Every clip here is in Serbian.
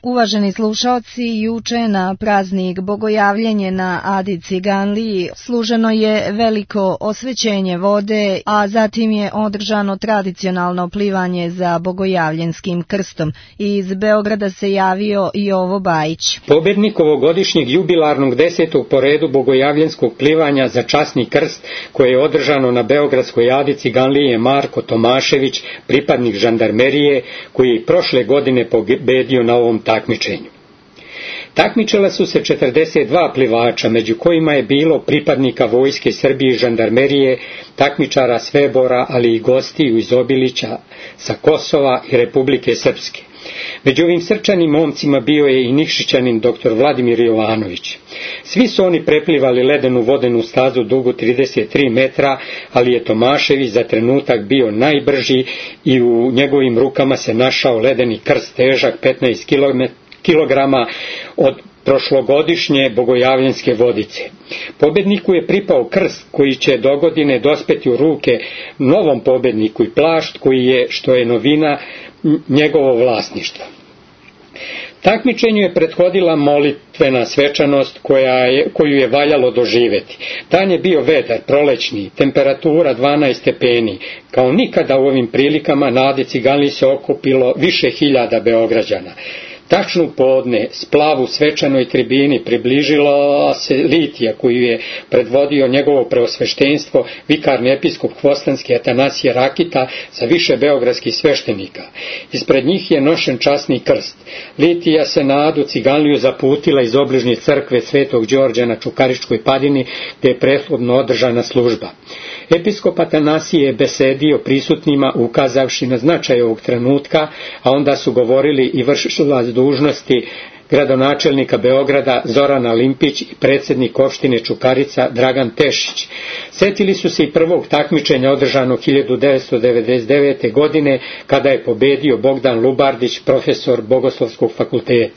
Uvaženi slušaoci, juče na praznik Bogojavljenje na Adi Ciganliji služeno je veliko osvećenje vode, a zatim je održano tradicionalno plivanje za Bogojavljenskim krstom. Iz Beograda se javio Jovo Bajić. Pobednik ovogodišnjeg jubilarnog 10. po redu Bogojavljenskog plivanja za časni krst koje je održano na Beogradskoj Adi Ciganliji je Marko Tomašević, pripadnik žandarmerije, koji je prošle godine pobedio na ovom takmičenju. Takmičila su se 42 plivača, među kojima je bilo pripadnika Vojske Srbije i žandarmerije, takmičara Svebora, ali i gostiju iz Obilića, sa Kosova i Republike Srpske. Među ovim srčanim momcima bio je i Nikšićanin dr. Vladimir Jovanović. Svi su oni preplivali ledenu vodenu stazu dugu 33 metra, ali je Tomašević za trenutak bio najbrži i u njegovim rukama se našao ledeni krst težak 15 kilograma od prošlogodišnje Bogojavljenske vodice. Pobedniku je pripao krst koji će dogodine dospeti u ruke novom pobedniku i plašt koji je, što je novina, njegovo vlasništvo. Takmičenju je prethodila molitvena svečanost koju je valjalo doživeti. Dan je bio vedar, prolećni, temperatura 12 stepeni. Kao nikada u ovim prilikama na Adi Ciganliji se okupilo više hiljada Beograđana. Tačno podne, splavu svečanoj tribini približila se litija koju je predvodio njegovo preosveštenstvo, vikarni episkop Hvostanski Atanasije Rakita sa više beogradskih sveštenika. Ispred njih je nošen časni krst. Litija se na Adu Ciganliju zaputila iz obližnje crkve Svetog Đorđa na Čukaričkoj padini, gde je prethodno održana služba. Episkop Atanasije je besedio prisutnima ukazavši na značaj ovog trenutka, a onda su govorili i vršilac dužnosti gradonačelnika Beograda Zoran Limpić i predsjednik opštine Čukarica Dragan Tešić. Setili su se i prvog takmičenja održanog 1999. godine kada je pobedio Bogdan Lubardić, profesor Bogoslovskog fakulteta.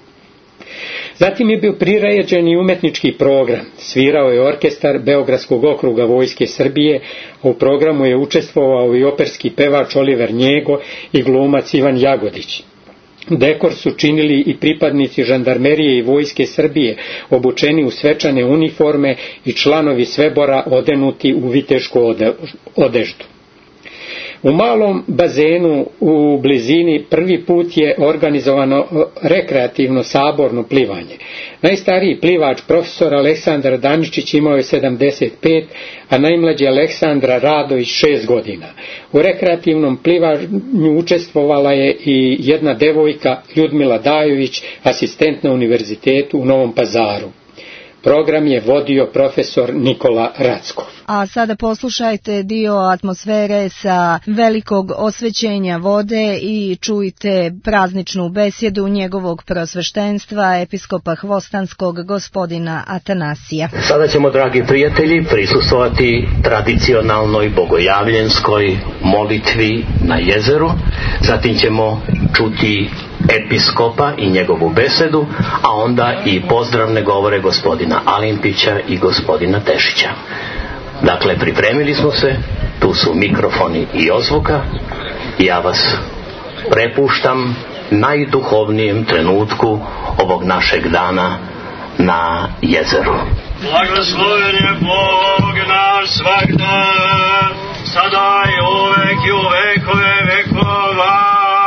Zatim je bio priređen i umetnički program. Svirao je orkestar Beogradskog okruga Vojske Srbije, a u programu je učestvovao i operski pevač Oliver Njego i glumac Ivan Jagodić. Dekor su činili i pripadnici žandarmerije i Vojske Srbije, obučeni u svečane uniforme i članovi Svebora odenuti u vitešku odeždu. U malom bazenu u blizini prvi put je organizovano rekreativno saborno plivanje. Najstariji plivač profesor Aleksandar Daničić imao je 75, a najmlađi Aleksandra Radović 6 godina. U rekreativnom plivanju učestvovala je i jedna devojka Ljudmila Dajović, asistent na univerzitetu u Novom Pazaru. Program je vodio profesor Nikola Rackov. A sada poslušajte dio atmosfere sa velikog osvećenja vode i čujte prazničnu besjedu njegovog preosveštenstva episkopa Hvostanskog gospodina Atanasija. Sada ćemo, dragi prijatelji, prisustvovati tradicionalnoj bogojavljenskoj molitvi na jezeru. Zatim ćemo čuti episkopa i njegovu besedu, a onda i pozdravne govore gospodina Alimpića i gospodina Tešića. Dakle, pripremili smo se, tu su mikrofoni i ozvuka, i ja vas prepuštam najduhovnijem trenutku ovog našeg dana na jezeru. Blagosloven je Bog naš svagda, sada i uvek i u vekove vekova.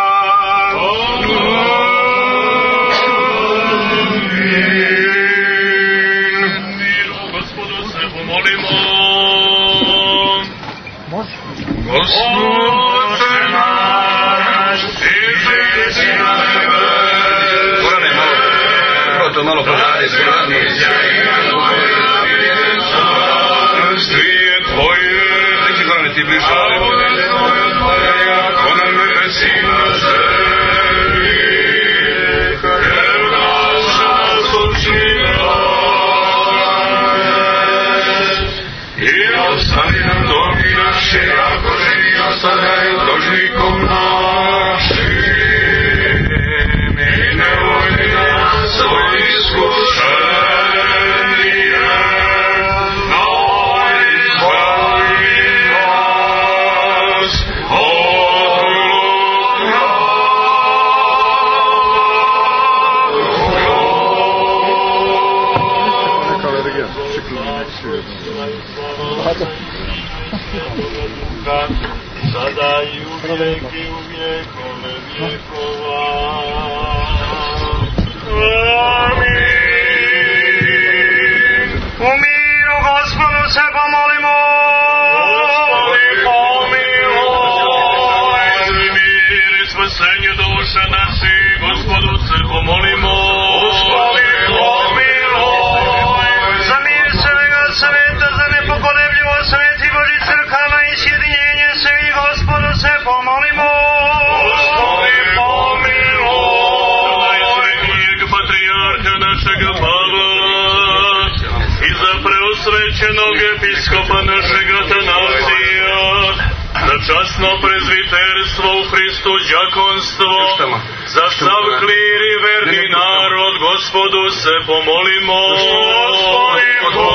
Gospodče naš, ti si na nebe. Korane, malo podari, Stvije tvoje, neći Korane, ti bližali, ako na nebesi na zemlji, jer naša slučina, i ostani nam dobi naše, ako živi ostanaj dužnikom našim, i nevoj nas svoj iskušenje, no izbavi nas od duha, sada i u vijeke u vijekove vijekova. Amin. U miru Gospodu se pomolimo. Gospodi pomiluj. Mir i spasenje duša naši, Gospodu se pomolimo. Gospodi pomiluj. Za mir svega sveta, za nepokolebljivo sveti Božji crkava i sjedinjenje svih, Gospodu se pomolimo. Gospodi pomiluj. Za najsvetnijeg patrijarha našega Pavla i za preosvećenog episkopa našeg Atanasija, za časno prezviterstvo u Hristu đakonstvo, za sav klir i verni narod, Gospodu se pomolimo. Gospodi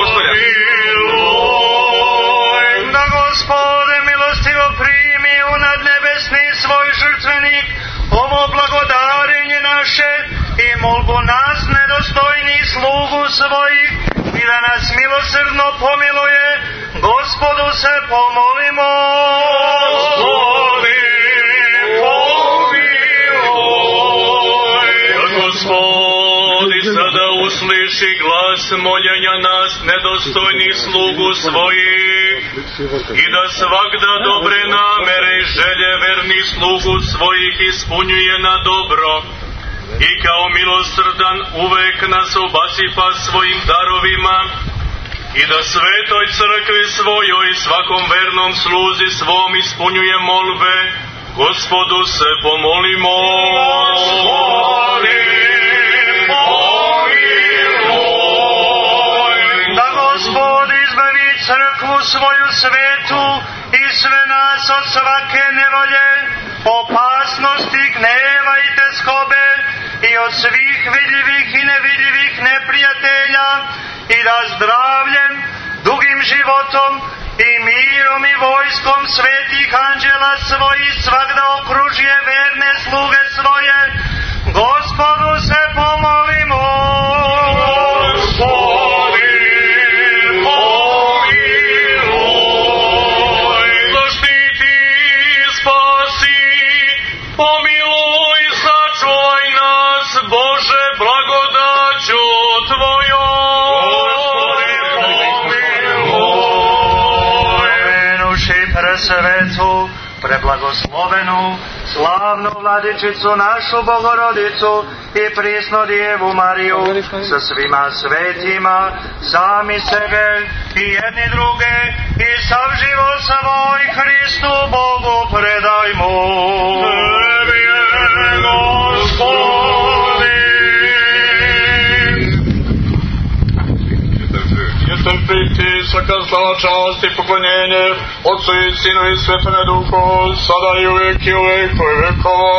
pomiluj. Da Gospode milostivo primi u nadnebesni svoj žrtvenik ovo blagodarenje naše i molbu nas nedostojni slugu svojih i da nas milosrdno pomiluje, Gospodu se pomolimo. Gospodi pomiluj. Da Gospodi sada usliši glas moljenja nas nedostojnih slugu svojih i da svakda dobre namere i želje vernih slugu svojih ispunjuje na dobro i kao milosrdan uvek nas obasipa svojim darovima i da svetoj crkvi svojoj i svakom vernom sluzi svom ispunjuje molbe, Gospodu se pomolimo. Gospodi pomiluj. Da Gospod izbavi crkvu svoju svetu i sve nas od svake nevolje, opasnosti, gneva i teskobe i od svih vidljivih i nevidljivih neprijatelja i da zdravljem, dugim životom i mirom i vojskom svetih anđela svojih svagda okružje verne sluge svoje, Gospodu se pomolimo. Gospodi pomiluj. Zaštiti, spasi, pomiluj, sačuvaj nas, Bože, blagodaću Tvojom. Pomenuši presvetu, preblagoslovenu, slavnu vladičicu našu Bogorodicu i prisnu Djevu Mariju sa svima svetima, sami sebe i jedni druge i sav život svoj Hristu Bogu predajmo. Tebi je, Gospodi. Trpiti svaka slava, čast i poklonjenje Otcu i Sinu i Svetome Duhu, sada i uvijek i uvijek i vekova.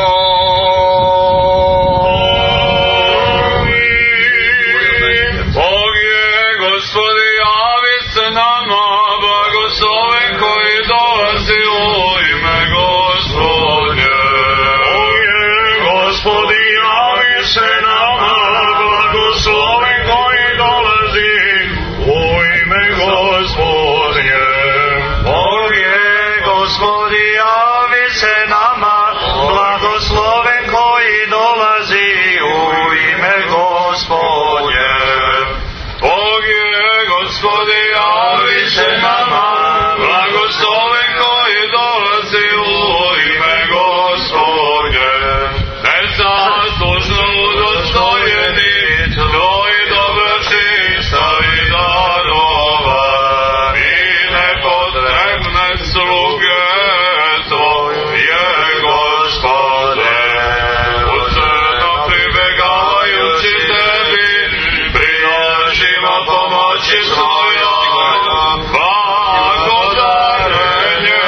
Bog je, Gospodi, javi se nama, blagosloven koji dolazi u ime Gospodnje. Bog je, Gospodi, javi se nama, blagosloven koji dolazi u ime Gospodnje. Bog je, Gospodi, javi se nama, blagosloven koji dolazi u ime Gospodnje. Bog je, Gospodi, javi se nama, blagosloven koji dolazi u ime Gospodnje. Nezaslužno udostojeni, tvoji dobročinstva i darova i nepotrebne sluge Tvoje, Gospode. Usredno pribegavajući Tebi, prinošimo pomoći svoja, blagodarenje.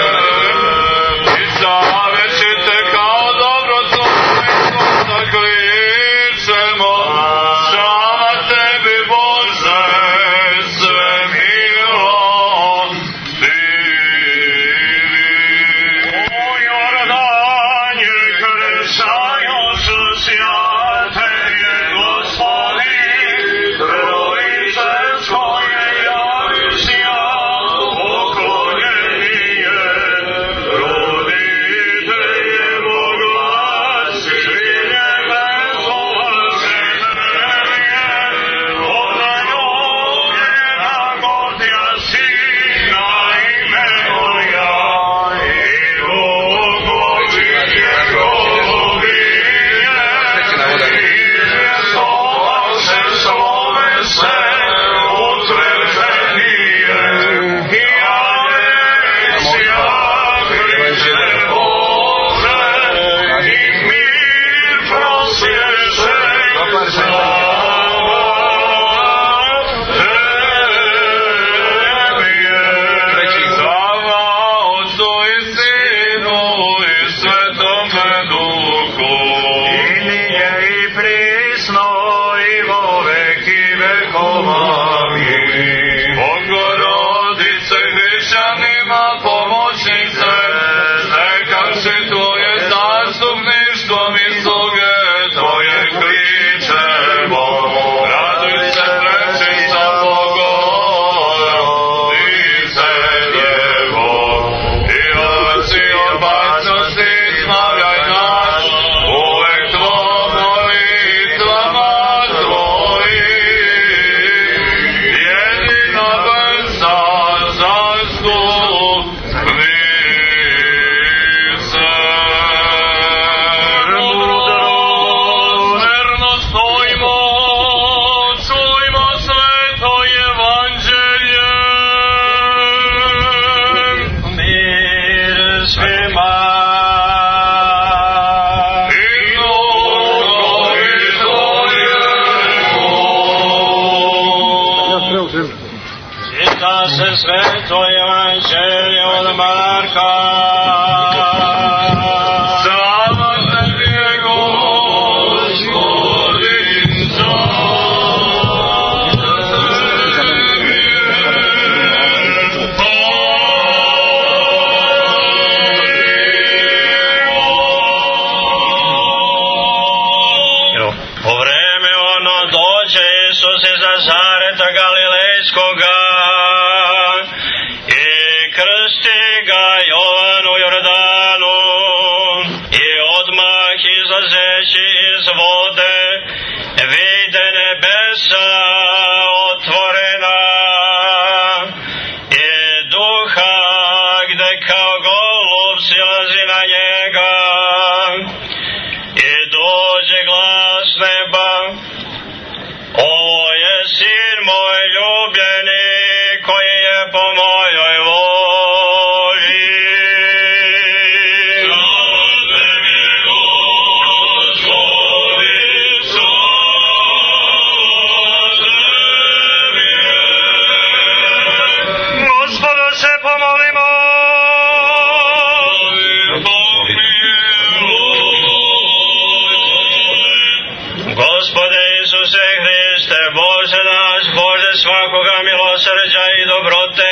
I zavečite kao dobrotvorniku da kličemo, slava Tebi, Bože, sve milostivi. O Jordanje kršajući svjate je Gospodi, Trojičansko Sveto Evanđelje od Marka. Slava tebi, Gospodinca. Po vreme ono dođe Isus iz Nazareta Galilejskoga i krsti ga Jovan u Jordanu, i odmah izlazeći iz vode vide nebesa otvorena i duha gde kao golub silazi na njega, i dođe glas neba: ovo je sin moj ljubljeni, koji je po mojoj volji. Gospodu se pomolimo. Gospode Isuse Hriste, Bože naš, Bože svakoga milosrđa i dobrote,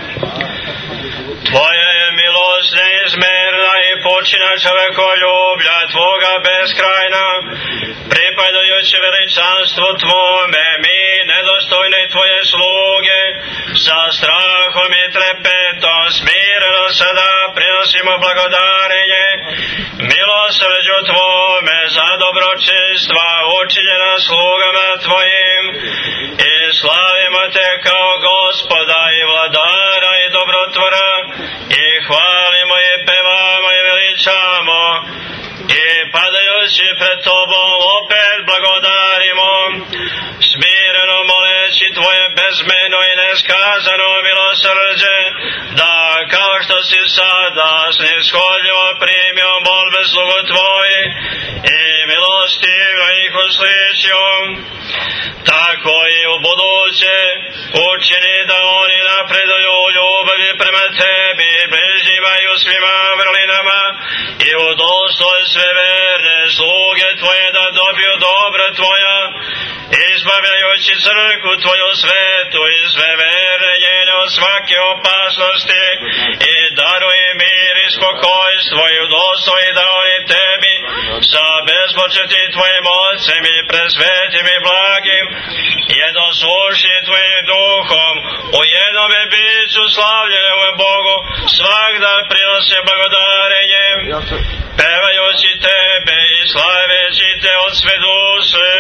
Tvoja je milost neizmerna i počina čovekoljublja Tvoga beskrajna, pripadajući veličanstvu Tvome, mi nedostojni Tvoje sluge, sa strahom i trepetom smireno sada prinosimo blagodarenje milosrđu Tvome za dobročinstva učinjena slugama Tvojim, i slavimo Te kao Gospoda i vladara i dobrotvora, i hvalimo i pevamo i veličamo, i padajući pred Tobom opet blagodarimo, smireno moleći Tvoje bezmeno i neskazano milosrđe, da kao što si sada snishodljivo primio molbe slugu Tvoji i milostivno ih uslišio, tako i u buduće učini da oni napreduju u ljubavi prema Tebi, bližnjima i u svima vrlinama, i u dosloj sve verne sluge Tvoje da dobiju dobra Tvoja, izbavljajući crkvu Tvoju svetu i sve verne njene od svake opasnosti, i daruj mir i spokojstvo i udostoji da oni Tebi sa bezpočetim Tvojim Otcem i presvetim i blagim jednoslušni Tvojim duhom u jednome biću slavljenemu Bogu svakda prinose blagodarenje, pevajući Tebe i slaveći Te od sve duše.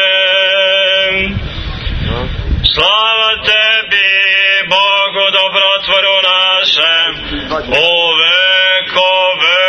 Slava Tebi, Bogu dobrotvoru našem, u vekove.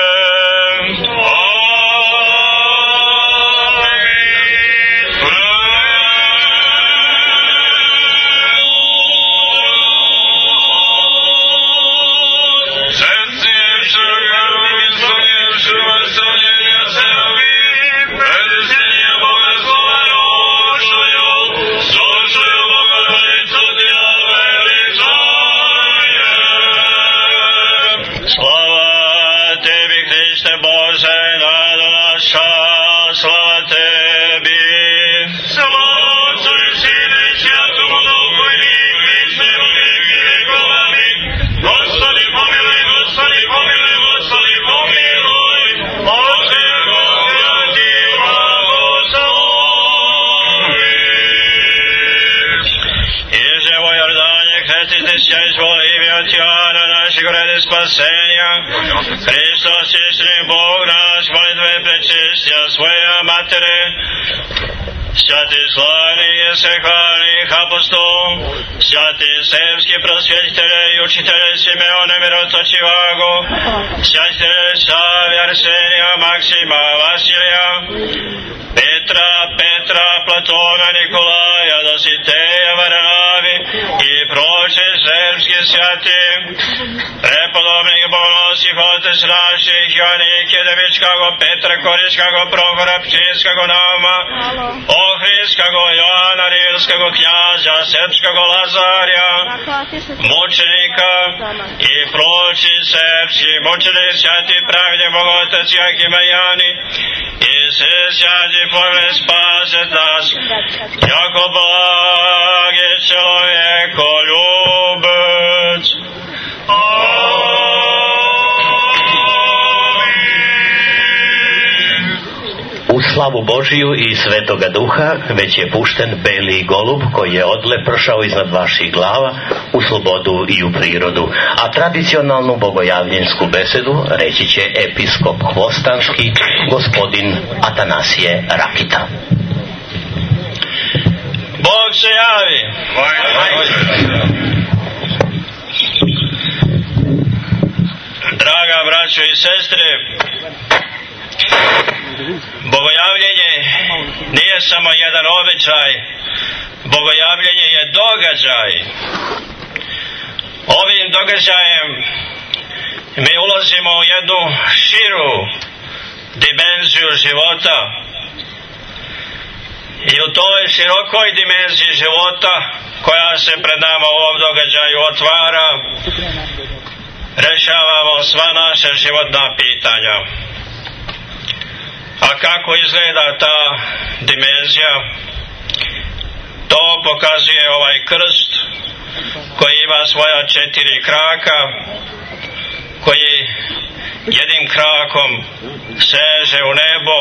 Spasenja, Hristos istini Bog naš, molitve prečistja svoja matere, svjati slavni i svehvalnih apostol, svjati sevski prosvjetitelje i učitelje Simeone mirotočivago, svjetitelje Savi, Arsenija, Maksima, Vasilija, Petra, Platona, Nikolaja, Dositeja, Varnavi i proče srpski svjati, prepodobnih bolnosih otec naših, Joanike, Devičkago, Petra, Koriškago, Prohora, Pčinskago, Nauma, o Hristo Rimskog Jovana, rimskog knjaza, srpskog Lazarja, mučenika i proći srpski mučenici, sveti pravde Bogotac Jakimajani, i sve sveti pomne spaset nas, jako blagi čovjeko ljubac. U slavu Božiju i Svetoga Duha već je pušten beli golub koji je odlepršao iznad vaših glava u slobodu i u prirodu, a tradicionalnu bogojavljinsku besedu reći će episkop Hvostanski, gospodin Atanasije Rakita. Bog se javi. Draga braćo i sestre, bogojavljenje nije samo jedan običaj, bogojavljenje je događaj. Ovim događajem mi ulazimo u jednu širu dimenziju života i u toj širokoj dimenziji života koja se pred nama u ovom događaju otvara, rešavamo sva naša životna pitanja. A kako izgleda ta dimenzija? To pokazuje ovaj krst koji ima svoja 4 kraka, koji jednim krakom seže u nebo,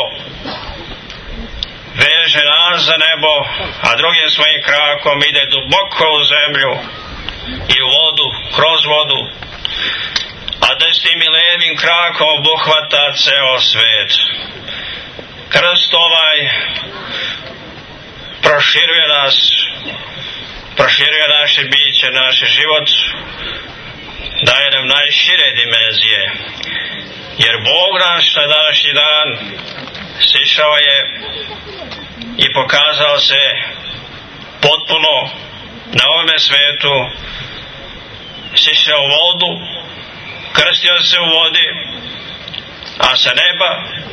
veže nas za nebo, a drugim svojim krakom ide duboko u zemlju i u vodu, kroz vodu, a 10. i levim krakom obuhvata ceo svet. Krst ovaj proširuje nas, proširuje naše biće, naš život, daje nam najšire dimenzije, jer Bog naš na današnji dan sišao je i pokazao se potpuno na ovome svetu, sišao u vodu, krstio se u vodi, a sa neba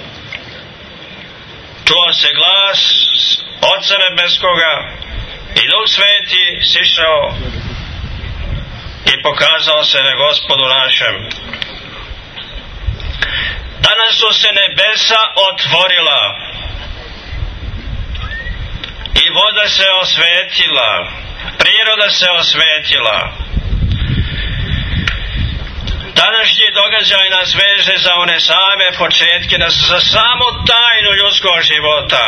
čuo se glas Oca Nebeskoga i Duh Sveti sišao i pokazao se na Gospodu našem. Danas su se nebesa otvorila i voda se osvetila, priroda se osvetila. Današnji događaj nas veže za one same početke, za samu tajnu ljudskog života.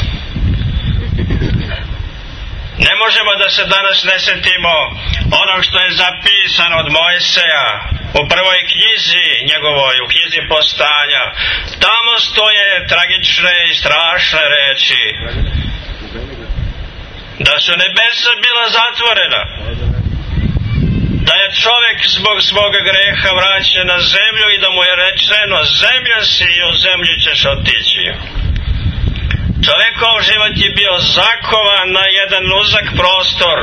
Ne možemo da se danas ne sjetimo onog što je zapisano od Mojseja u prvoj knjizi njegovoj, u knjizi Postanja. Tamo stoje tragične i strašne reči. Da su nebesa bila zatvorena, da je čovjek zbog svoga greha vraćen na zemlju i da mu je rečeno: zemlja si i u zemlji ćeš otići. Čovjekov život je bio zakovan na jedan uzak prostor.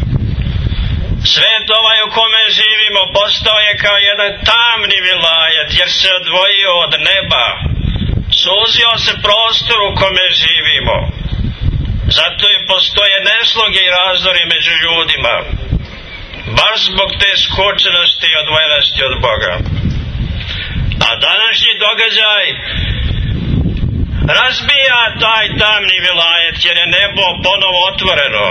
Svet ovaj u kome živimo postao je kao jedan tamni vilajet, jer se odvojio od neba. Suzio se prostor u kome živimo. Zato i postoje nesloge i razdori među ljudima, baš zbog te skočenosti i odvojenosti od Boga. A današnji događaj razbija taj tamni vilajet, jer je nebo ponovo otvoreno.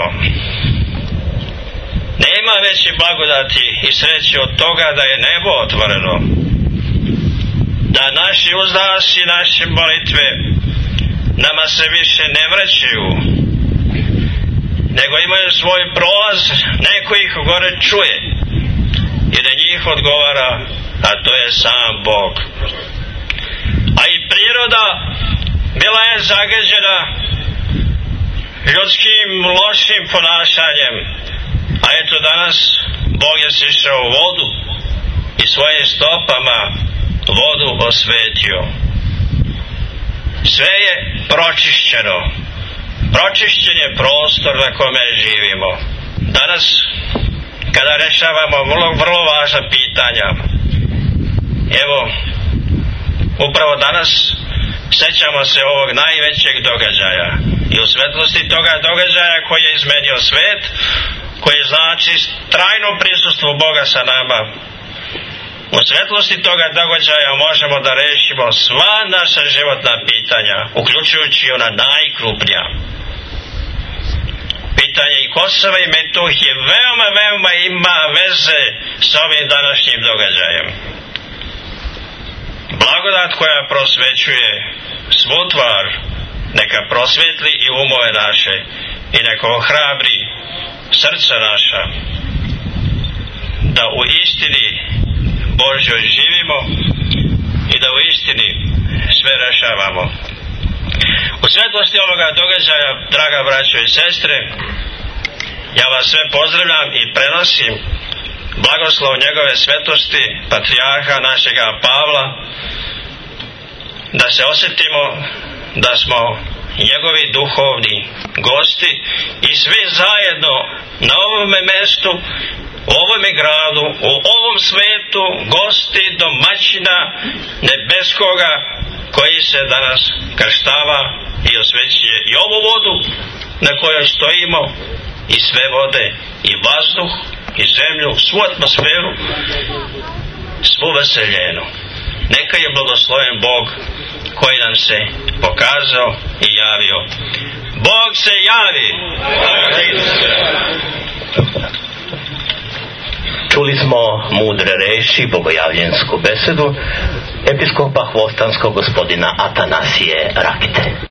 Nema veće blagodati i sreće od toga da je nebo otvoreno, da naši uzdasi, naše molitve nama se više ne vraćaju, nego imaju svoj prolaz, neko ih gore čuje i da njih odgovara, a to je sam Bog. A i priroda bila je zagađena ljudskim lošim ponašanjem, a eto danas Bog je sišao u vodu i svojim stopama vodu osvetio. Sve je pročišćeno. Pročišćen je prostor na kome živimo. Danas, kada rešavamo vrlo važna pitanja, evo, upravo danas sećamo se ovog najvećeg događaja I u svetlosti toga događaja koji je izmenio svet, koji znači trajno prisustvo Boga sa nama, u svetlosti toga događaja možemo da rešimo sva naša životna pitanja, uključujući ona najkrupnija. Pitanje i Kosova i Metohije veoma ima veze s ovim današnjim događajem. Blagodat koja prosvećuje svu tvar, neka prosvetli i umove naše i neka ohrabri srca naša, da u istini Božjoj živimo i da u istini sve rešavamo. U svetlosti ovoga događaja, draga braćo i sestre, ja vas sve pozdravljam i prenosim blagoslov njegove svetosti, patrijarha našega Pavla, da se osjetimo da smo njegovi duhovni gosti i svi zajedno na ovome mestu, u ovome gradu, u ovom svetu, gosti domaćina nebeskoga koji se danas krštava i osvećuje i ovu vodu na kojoj stojimo i sve vode i vazduh i zemlju, svu atmosferu, svu veseljenu. Neka je blagosloven Bog koji nam se pokazao i javio. Bog se javi! Čuli smo mudre reči, bogojavljensku besedu episkopa Hvostanskog gospodina Atanasije Rakite.